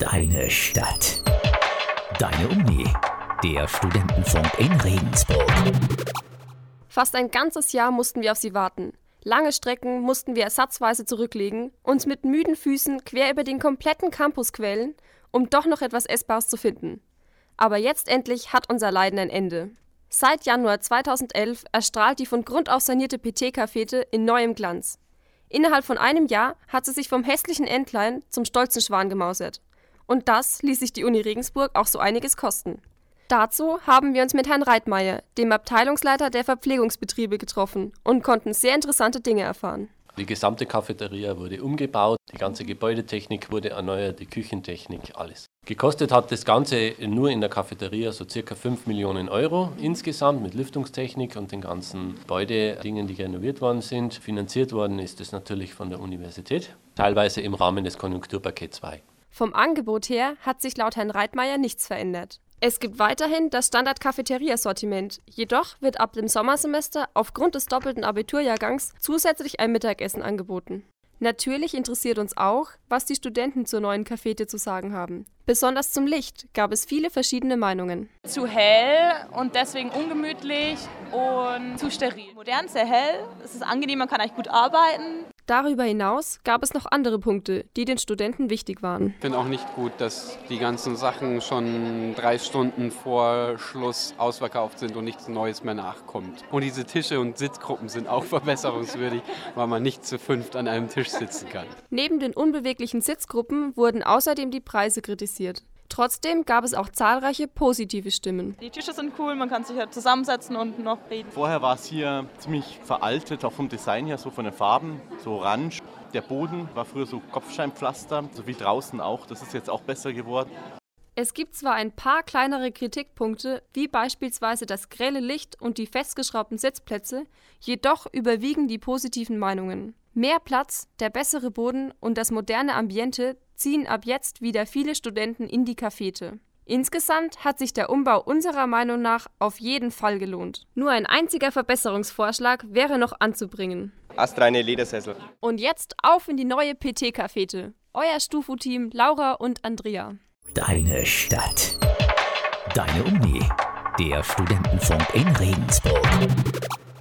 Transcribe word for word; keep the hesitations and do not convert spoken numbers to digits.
Deine Stadt. Deine Uni. Der Studentenfunk in Regensburg. Fast ein ganzes Jahr mussten wir auf sie warten. Lange Strecken mussten wir ersatzweise zurücklegen, uns mit müden Füßen quer über den kompletten Campus quälen, um doch noch etwas Essbares zu finden. Aber jetzt endlich hat unser Leiden ein Ende. Seit Januar zweitausendelf erstrahlt die von Grund auf sanierte P T-Cafete in neuem Glanz. Innerhalb von einem Jahr hat sie sich vom hässlichen Entlein zum stolzen Schwan gemausert. Und das ließ sich die Uni Regensburg auch so einiges kosten. Dazu haben wir uns mit Herrn Reitmeier, dem Abteilungsleiter der Verpflegungsbetriebe, getroffen und konnten sehr interessante Dinge erfahren. Die gesamte Cafeteria wurde umgebaut, die ganze Gebäudetechnik wurde erneuert, die Küchentechnik, alles. Gekostet hat das Ganze nur in der Cafeteria so circa fünf Millionen Euro insgesamt mit Lüftungstechnik und den ganzen Gebäudedingen, die renoviert worden sind. Finanziert worden ist es natürlich von der Universität, teilweise im Rahmen des Konjunkturpaket zwei. Vom Angebot her hat sich laut Herrn Reitmeier nichts verändert. Es gibt weiterhin das Standard-Cafeteria-Sortiment, jedoch wird ab dem Sommersemester aufgrund des doppelten Abiturjahrgangs zusätzlich ein Mittagessen angeboten. Natürlich interessiert uns auch, was die Studenten zur neuen Cafete zu sagen haben. Besonders zum Licht gab es viele verschiedene Meinungen. Zu hell und deswegen ungemütlich und zu steril. Modern, sehr hell, es ist angenehm, man kann eigentlich gut arbeiten. Darüber hinaus gab es noch andere Punkte, die den Studenten wichtig waren. Ich finde auch nicht gut, dass die ganzen Sachen schon drei Stunden vor Schluss ausverkauft sind und nichts Neues mehr nachkommt. Und diese Tische und Sitzgruppen sind auch verbesserungswürdig, weil man nicht zu fünft an einem Tisch sitzen kann. Neben den unbeweglichen Sitzgruppen wurden außerdem die Preise kritisiert. Trotzdem gab es auch zahlreiche positive Stimmen. Die Tische sind cool, man kann sich ja zusammensetzen und noch reden. Vorher war es hier ziemlich veraltet, auch vom Design her, so von den Farben, so orange. Der Boden war früher so Kopfsteinpflaster, so wie draußen auch, das ist jetzt auch besser geworden. Es gibt zwar ein paar kleinere Kritikpunkte, wie beispielsweise das grelle Licht und die festgeschraubten Sitzplätze, jedoch überwiegen die positiven Meinungen. Mehr Platz, der bessere Boden und das moderne Ambiente ziehen ab jetzt wieder viele Studenten in die Cafete. Insgesamt hat sich der Umbau unserer Meinung nach auf jeden Fall gelohnt. Nur ein einziger Verbesserungsvorschlag wäre noch anzubringen. Astreine Ledersessel. Und jetzt auf in die neue P T-Cafete. Euer Stufu-Team Laura und Andrea. Deine Stadt. Deine Uni. Der Studentenfunk in Regensburg.